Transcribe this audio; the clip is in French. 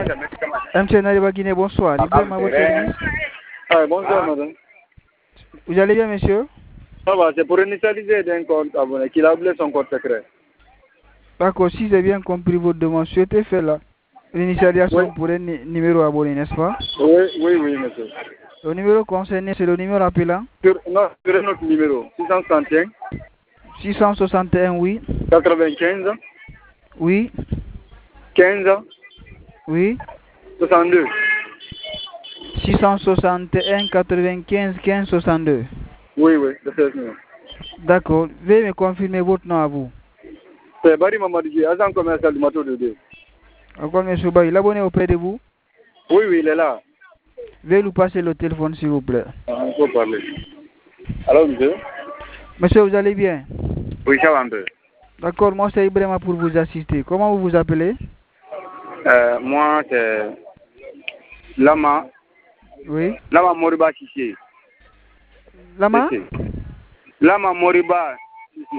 M. Nariba Guinée, bonsoir. Librement votre service. Bonsoir, madame. Vous allez bien, monsieur? Ça va, c'est pour initialiser d'un compte abonné qu'il a oublié son code secret. D'accord, si j'ai bien compris votre demande, souhaitez faire l'initialisation pour un numéro abonné, n'est-ce pas? Oui, monsieur. Le numéro concerné, c'est le numéro appelant? Non, sur notre numéro, 661. 661, oui. 95. Oui. 15. Oui. 62. 661 95 15 62. Oui, c'est ça. D'accord. Veuillez me confirmer votre nom à vous. C'est Barry Mamadji, agent commercial du Mato de Deux. Encore, monsieur Barry, l'abonné auprès de vous? Oui, il est là. Veuillez nous passer le téléphone, s'il vous plaît. On peut parler. Alors, monsieur? Monsieur, vous allez bien? Oui, ça va un peu. D'accord, moi c'est Ibrahima pour vous assister. Comment vous vous appelez? Moi, c'est Lama. Oui. Lama Moriba Chiché. Lama? Lama Moriba